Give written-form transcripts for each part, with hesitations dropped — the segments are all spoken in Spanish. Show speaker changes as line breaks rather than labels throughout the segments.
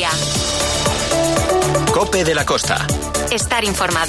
día.
COPE de la Costa.
Estar informado.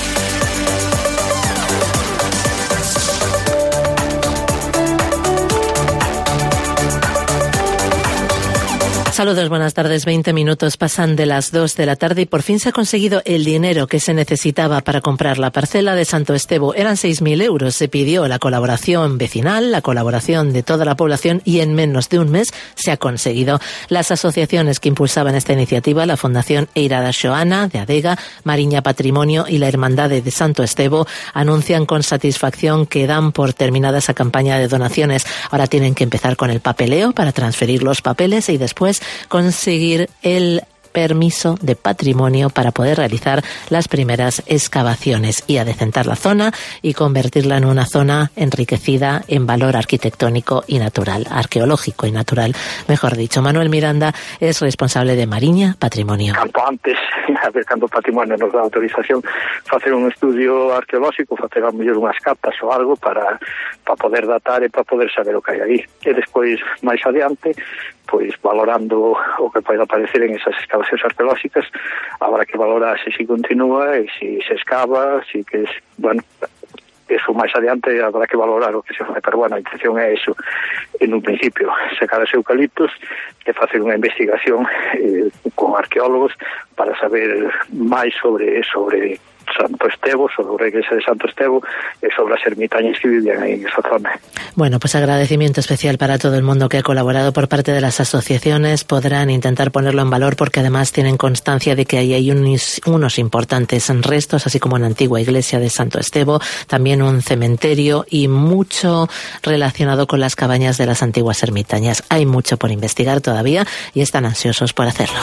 Saludos, buenas tardes. 20 minutos pasan de las 2 de la tarde y por fin se ha conseguido el dinero que se necesitaba para comprar la parcela de Santo Estevo. Eran 6.000 euros. Se pidió la colaboración vecinal, la colaboración de toda la población y en menos de un mes se ha conseguido. Las asociaciones que impulsaban esta iniciativa, la Fundación Eira da Xoana de Adega, Mariña Patrimonio y la Hermandade de Santo Estevo, anuncian con satisfacción que dan por terminada esa campaña de donaciones. Ahora tienen que empezar con el papeleo para transferir los papeles y después conseguir el permiso de patrimonio para poder realizar las primeras excavaciones y adecentar la zona y convertirla en una zona enriquecida en valor arquitectónico y natural, arqueológico y natural, mejor dicho. Manuel Miranda es responsable de Mariña Patrimonio.
Canto antes, a ver, cando o patrimonio nos dá autorización, facer un estudio arqueolóxico, facer a mellor unhas capas ou algo para poder datar e para poder saber o que hai aí. E despois, máis adiante, pois valorando o que pode aparecer en esas excavacións arqueolóxicas, habrá que valorar se continúa e se excava, se que, bueno, eso máis adiante habrá que valorar o que se fai, pero bueno, a intención é eso, en un principio, sacar os eucaliptos e facer unha investigación con arqueólogos para saber máis sobre Santo Estevo, sobre la iglesia de Santo Estevo y sobre las ermitañas que vivían ahí en esa zona.
Bueno, pues agradecimiento especial para todo el mundo que ha colaborado por parte de las asociaciones. Podrán intentar ponerlo en valor porque además tienen constancia de que ahí hay unos importantes restos, así como una antigua iglesia de Santo Estevo, también un cementerio y mucho relacionado con las cabañas de las antiguas ermitañas. Hay mucho por investigar todavía y están ansiosos por hacerlo.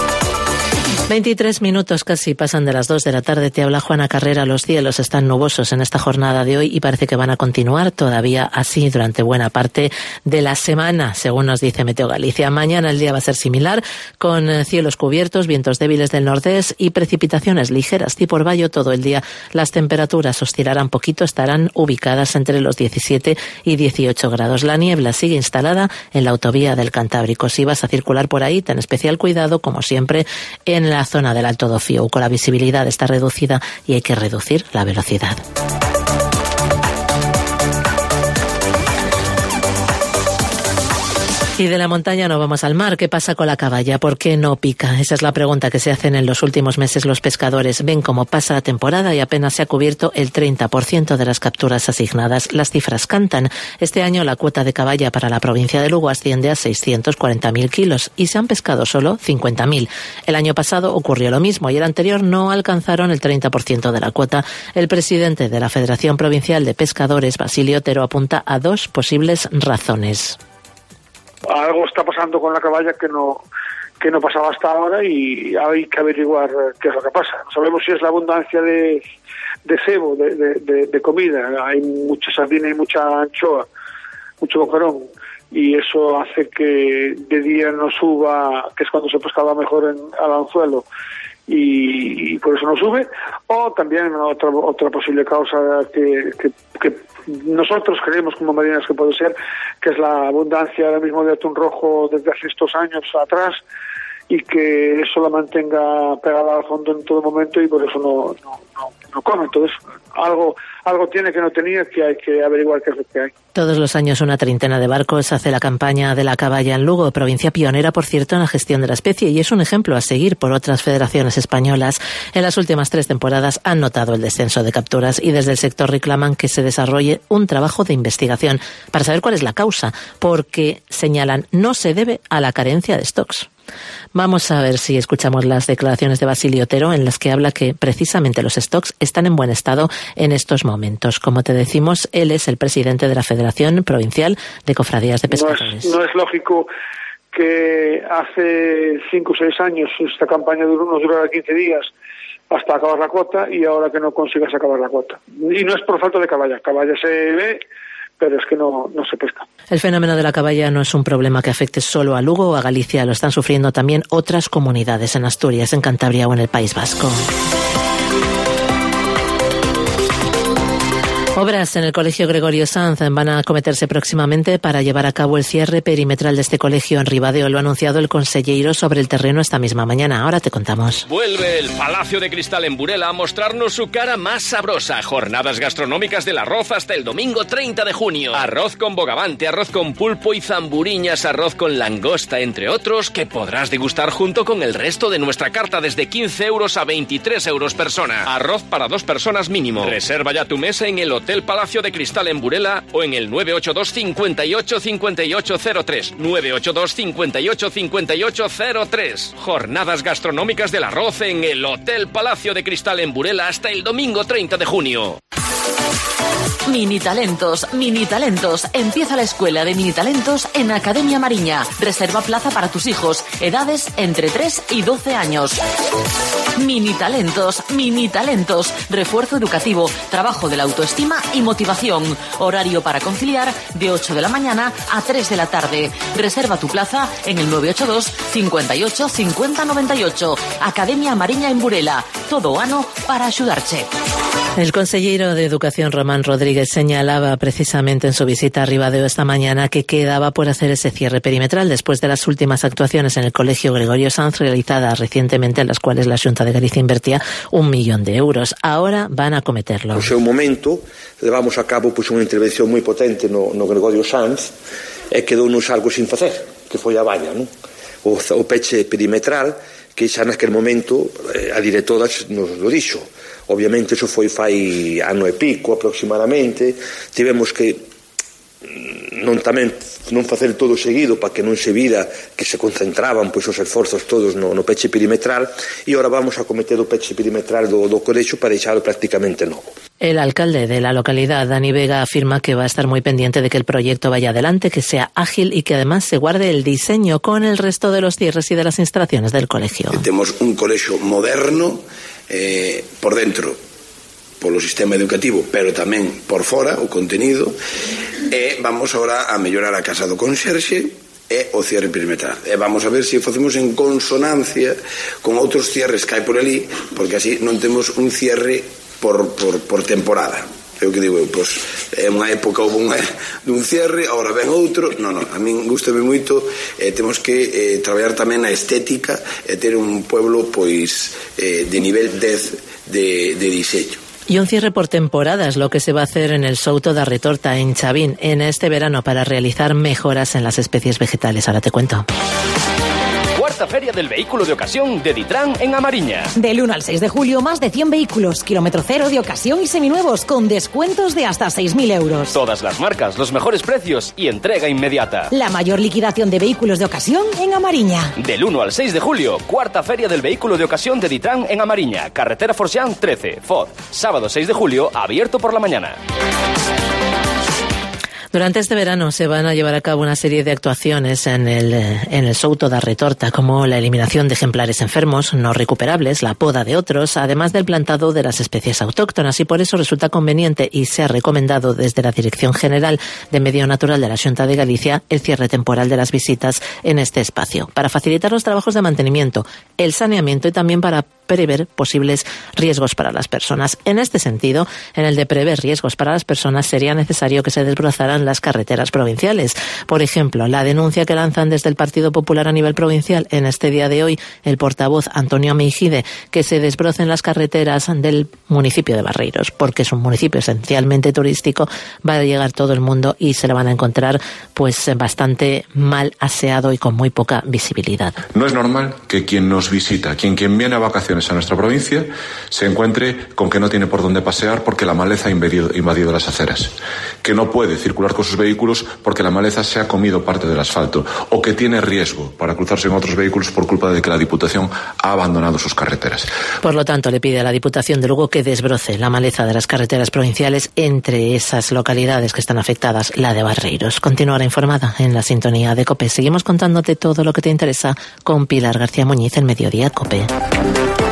23 minutos casi pasan de las 2 de la tarde. Te habla Juana Carrera. Los cielos están nubosos en esta jornada de hoy y parece que van a continuar todavía así durante buena parte de la semana, según nos dice Meteo Galicia. Mañana el día va a ser similar, con cielos cubiertos, vientos débiles del nordés y precipitaciones ligeras tipo orvallo todo el día. Las temperaturas oscilarán poquito, estarán ubicadas entre los 17 y 18 grados. La niebla sigue instalada en la autovía del Cantábrico. Si vas a circular por ahí, ten especial cuidado, como siempre, en la zona del Alto do Fiouco. La visibilidad está reducida y hay que reducir la velocidad. Y de la montaña no vamos al mar. ¿Qué pasa con la caballa? ¿Por qué no pica? Esa es la pregunta que se hacen en los últimos meses los pescadores. Ven cómo pasa la temporada y apenas se ha cubierto el 30% de las capturas asignadas. Las cifras cantan. Este año la cuota de caballa para la provincia de Lugo asciende a 640.000 kilos y se han pescado solo 50.000. El año pasado ocurrió lo mismo y el anterior no alcanzaron el 30% de la cuota. El presidente de la Federación Provincial de Pescadores, Basilio Otero, apunta a dos posibles razones.
Algo está pasando con la caballa que no pasaba hasta ahora y hay que averiguar qué es lo que pasa. No sabemos si es la abundancia de cebo, de comida. Hay mucha sardina y mucha anchoa, mucho boquerón, y eso hace que de día no suba, que es cuando se pescaba mejor al anzuelo, y por eso no sube. O también otra posible causa que nosotros creemos como marinas que puede ser, que es la abundancia ahora mismo de atún rojo desde hace estos años atrás, y que eso la mantenga pegada al fondo en todo momento y por eso no come. Entonces algo tiene que no tenía, que hay que averiguar qué es lo que hay.
Todos los años una treintena de barcos hace la campaña de la caballa en Lugo, provincia pionera, por cierto, en la gestión de la especie, y es un ejemplo a seguir por otras federaciones españolas. En las últimas 3 temporadas han notado el descenso de capturas y desde el sector reclaman que se desarrolle un trabajo de investigación para saber cuál es la causa, porque señalan no se debe a la carencia de stocks. Vamos a ver si escuchamos las declaraciones de Basilio Otero, en las que habla que precisamente los stocks están en buen estado en estos momentos. Como te decimos, él es el presidente de la Federación Provincial de Cofradías de Pescadores.
No es lógico que hace 5 o 6 años esta campaña nos durara 15 días hasta acabar la cuota y ahora que no consigas acabar la cuota. Y no es por falta de caballa. Caballa se ve, pero es que no se pesca.
El fenómeno de la caballa no es un problema que afecte solo a Lugo o a Galicia, lo están sufriendo también otras comunidades en Asturias, en Cantabria o en el País Vasco. Obras en el Colegio Gregorio Sanz van a acometerse próximamente para llevar a cabo el cierre perimetral de este colegio en Ribadeo. Lo ha anunciado el conselleiro sobre el terreno esta misma mañana. Ahora te contamos.
Vuelve el Palacio de Cristal en Burela a mostrarnos su cara más sabrosa. Jornadas gastronómicas del arroz hasta el domingo 30 de junio. Arroz con bogavante, arroz con pulpo y zamburiñas, arroz con langosta, entre otros, que podrás degustar junto con el resto de nuestra carta desde 15 euros a 23 euros persona. Arroz para 2 personas mínimo. Reserva ya tu mesa en el Hotel Palacio de Cristal en Burela o en el 982 58 5803. 982 58 5803. Jornadas gastronómicas del arroz en el Hotel Palacio de Cristal en Burela hasta el domingo 30 de junio.
Mini talentos. Empieza la escuela de mini talentos en Academia Mariña. Reserva plaza para tus hijos, edades entre 3 y 12 años. Mini talentos. Refuerzo educativo, trabajo de la autoestima y motivación. Horario para conciliar de 8 de la mañana a 3 de la tarde. Reserva tu plaza en el 982 58 50 98. Academia Mariña en Burela. Todo ano para axudarche.
El consejero de Educación, Román Rodríguez, señalaba precisamente en su visita a Ribadeo esta mañana que quedaba por hacer ese cierre perimetral después de las últimas actuaciones en el Colegio Gregorio Sanz realizadas recientemente, en las cuales la Xunta de Galicia invertía 1 millón de euros. Ahora van a acometerlo.
No seu momento, levamos a cabo unha intervención moi potente no Gregorio Sanz e quedounos algo sin facer, que foi a valla, non? O peche perimetral, que xa naquele momento a directora nos lo dixo. Obviamente iso foi fai ano e pico aproximadamente. Tivemos que non facer todo seguido para que non se vira que se concentraban os esforzos todos no peche perimetral, e ahora vamos a cometer o peche perimetral do colexio para deixalo prácticamente novo.
El alcalde de la localidad, Dani Vega, afirma que va a estar muy pendiente de que el proyecto vaya adelante, que sea ágil y que además se guarde el diseño con el resto de los cierres y de las instalaciones del colegio.
Temos un colexio moderno por dentro, polo sistema educativo, pero tamén por fora, o contenido, e vamos agora a mellorar a casa do conserxe e o cierre perimetral. E vamos a ver se facemos en consonancia con outros cierres que hai por ali, porque así non temos un cierre por temporada. É o que digo eu, é unha época houve dun cierre, agora ven outro. Non, a min gustame moito, temos que traballar tamén a estética e ter un pueblo de nivel 10 de diseño.
Y un cierre por temporada es lo que se va a hacer en el Souto da Retorta, en Chavín, en este verano, para realizar mejoras en las especies vegetales. Ahora te cuento.
Cuarta Feria del Vehículo de Ocasión de Ditran en Amariña.
Del 1 al 6 de julio, más de 100 vehículos, kilómetro cero, de ocasión y seminuevos, con descuentos de hasta 6.000 euros.
Todas las marcas, los mejores precios y entrega inmediata.
La mayor liquidación de vehículos de ocasión en Amariña.
Del 1 al 6 de julio, Cuarta Feria del Vehículo de Ocasión de Ditran en Amariña. Carretera Forxán 13, Foz. Sábado 6 de julio, abierto por la mañana.
Durante este verano se van a llevar a cabo una serie de actuaciones en el Souto da Retorta, como la eliminación de ejemplares enfermos, no recuperables, la poda de otros, además del plantado de las especies autóctonas, y por eso resulta conveniente y se ha recomendado desde la Dirección General de Medio Natural de la Xunta de Galicia el cierre temporal de las visitas en este espacio, para facilitar los trabajos de mantenimiento, el saneamiento y también para prever posibles riesgos para las personas. En este sentido, en el de prever riesgos para las personas, sería necesario que se desbrozaran las carreteras provinciales. Por ejemplo, la denuncia que lanzan desde el Partido Popular a nivel provincial en este día de hoy el portavoz Antonio Meijide, que se desbrocen las carreteras del municipio de Barreiros, porque es un municipio esencialmente turístico, va a llegar todo el mundo y se lo van a encontrar bastante mal aseado y con muy poca visibilidad.
No es normal que quien nos visita, quien viene a vacaciones a nuestra provincia, se encuentre con que no tiene por dónde pasear porque la maleza ha invadido las aceras, que no puede circular con sus vehículos porque la maleza se ha comido parte del asfalto, o que tiene riesgo para cruzarse con otros vehículos por culpa de que la Diputación ha abandonado sus carreteras.
Por lo tanto, le pide a la Diputación de Lugo que desbroce la maleza de las carreteras provinciales, entre esas localidades que están afectadas, la de Barreiros. Continuará informada en la sintonía de COPE. Seguimos contándote todo lo que te interesa con Pilar García Muñiz en Mediodía COPE.